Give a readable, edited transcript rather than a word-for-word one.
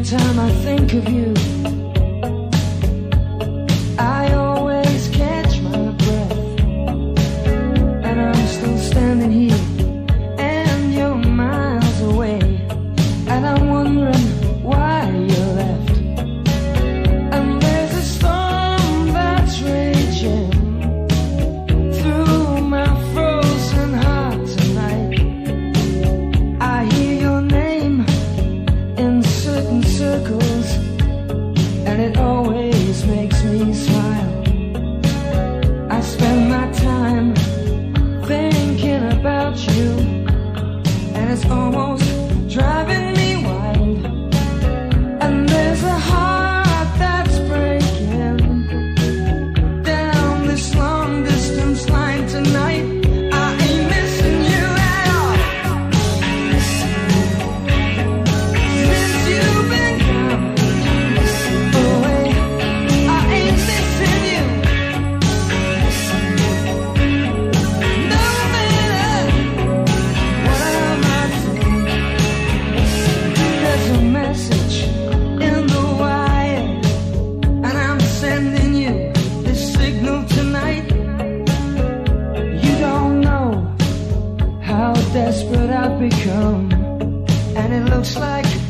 time I think of you, I always catch my breath, and I'm still standing here, and you're miles away, and I'm wondering why you left. And there's a storm that's raging through my frozen heart tonight. I hear your name in certain circles, and it always makes me smile. I spend my time thinking about you, and it's almost driving me wild. And there's a heart that's breaking down this long distance line tonight. I ain't missing you at all. Since you've been gone away, I ain't missing you. No matter what I might say, there's a message in the wire, and I'm sending you this signal tonight. You don't know how desperate I've become, and it looks like